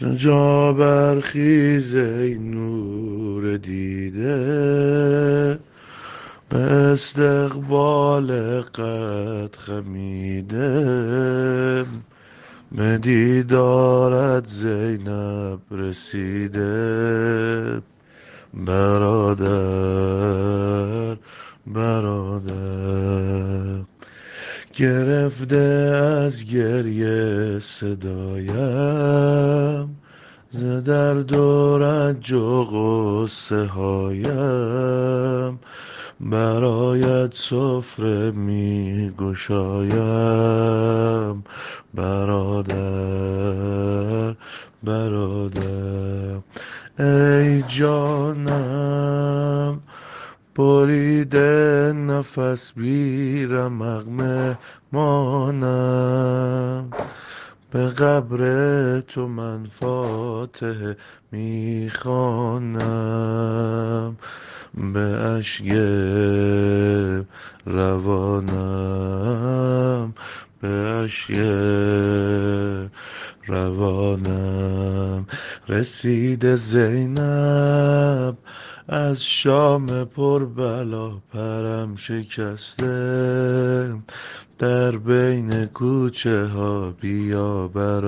جا برخیز ای نور دیده، به استقبال قد خمیده. به دیدارت زینب رسیده، برادر برادر. گرفته از گریه صدایم، ز درد و رنج و غصه هایم. برایت سفره می گشایم، برادر برادر. ای جانم بریده، نفس بی رمق مانم. به قبر تو من فاتحه میخوانم، به اشک روانم، به اشک روانم. رسیده زینب از شام پر بلا، پرم شکسته در بین کوچه ها. بیا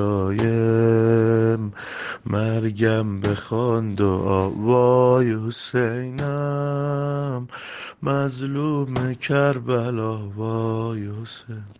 برایم مرگم بخوان دعا، وای حسینم مظلوم کربلا، وای حسین.